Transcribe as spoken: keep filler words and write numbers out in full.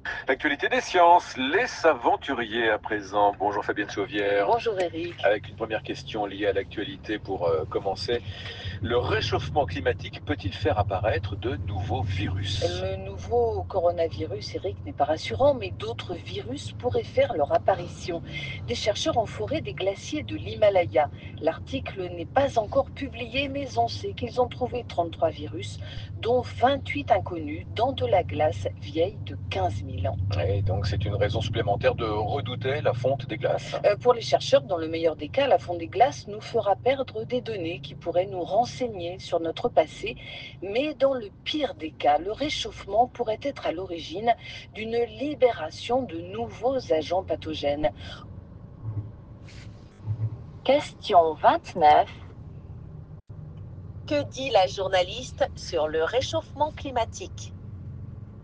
L'actualité des sciences, les aventuriers à présent. Bonjour Fabienne Chauvière. Bonjour Eric. Avec une première question liée à l'actualité pour euh, commencer. Le réchauffement climatique peut-il faire apparaître de nouveaux virus? Le nouveau coronavirus, Eric, n'est pas rassurant, mais d'autres virus pourraient faire leur apparition. Des chercheurs ont foré des glaciers de l'Himalaya. L'article n'est pas encore publié, mais on sait qu'ils ont trouvé trente-trois virus, dont vingt-huit inconnus, dans de la glace vieille de quinze mille ans. Et donc c'est une raison supplémentaire de redouter la fonte des glaces. Euh, Pour les chercheurs, dans le meilleur des cas, la fonte des glaces nous fera perdre des données qui pourraient nous renseigner sur notre passé, mais dans le pire des cas, le réchauffement pourrait être à l'origine d'une libération de nouveaux agents pathogènes. Question vingt-neuf. Que dit la journaliste sur le réchauffement climatique?